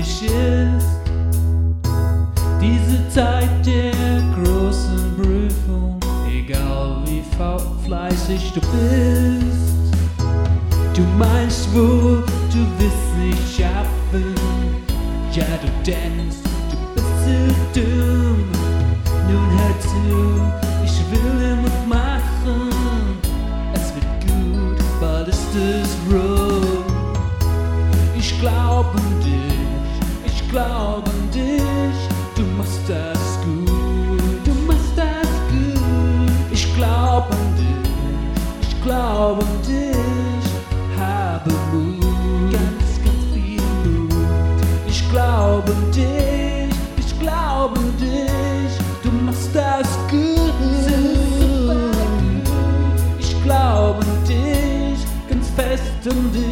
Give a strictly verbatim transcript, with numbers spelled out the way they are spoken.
dich ist. Diese Zeit der großen Prüfung, egal wie fleißig du bist. Du meinst wohl, du wirst nicht schaffen. Ja, du denkst, du bist so dumm. Nun hör zu, ich will Mut machen. Es wird gut, bald ist es rum. Ich glaub an dich, ich glaub an dich. Du machst das gut, du machst das gut. Ich glaub an dich, ich glaub an dich. Habe Mut, ganz, ganz viel Mut. Ich glaub an dich, ich glaub an dich. Du machst das gut, super gut. Ich glaub an dich, ganz fest an dich.